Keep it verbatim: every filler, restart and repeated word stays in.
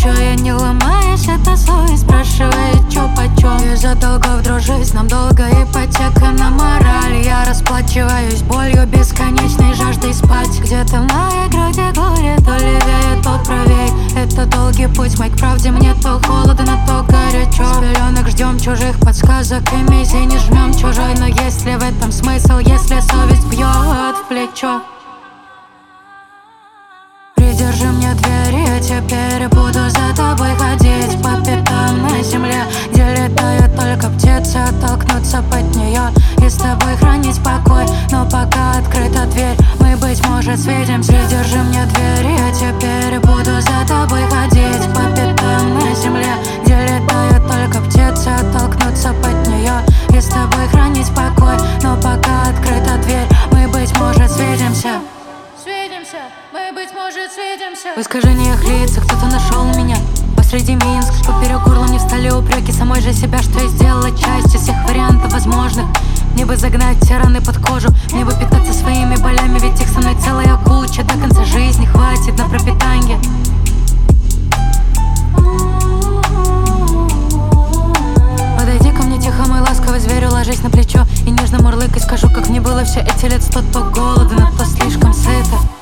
Чё я не ломаюсь, это совесть спрашивает, чё почём. Из-за долгов дружить, нам долго ипотека на мораль. Я расплачиваюсь болью, бесконечной жаждой спать. Где-то в моей груди горе, то левее, то правей. Это долгий путь мой к правде, мне то холодно, то горячо. С пеленок ждем чужих подсказок и мизи не жмем чужой. Но есть ли в этом смысл, если совесть бьет в плечо? Придержи мне двери, я теперь буду за тобой ходить по пятам на земле, где летают только птицы, оттолкнуться под нее и с тобой хранить покой. Но пока открыта дверь, мы, быть может, свидимся. Придержи мне двери, я теперь буду за тобой ходить по пятам на земле, где летают только птицы, оттолкнуться под нее и с тобой хранить покой. Но пока открыта дверь, мы, быть может, свидимся. Свидимся, мы, быть может, свидимся. В искажениях лица кто-то нашел меня посреди Минска. Поперек горла мне встали упреки самой же себя, что я сделала часть из всех вариантов возможных. Мне бы загнать все раны под кожу, мне бы питаться своими болями, ведь их со мной целая куча. До конца жизни хватит на пропитанье. Подойди ко мне тихо, мой ласковый зверь, ложись на плечо и нежно мурлыкай. Скажу, как мне было все эти лет сто. То голодно, то слишком сыто.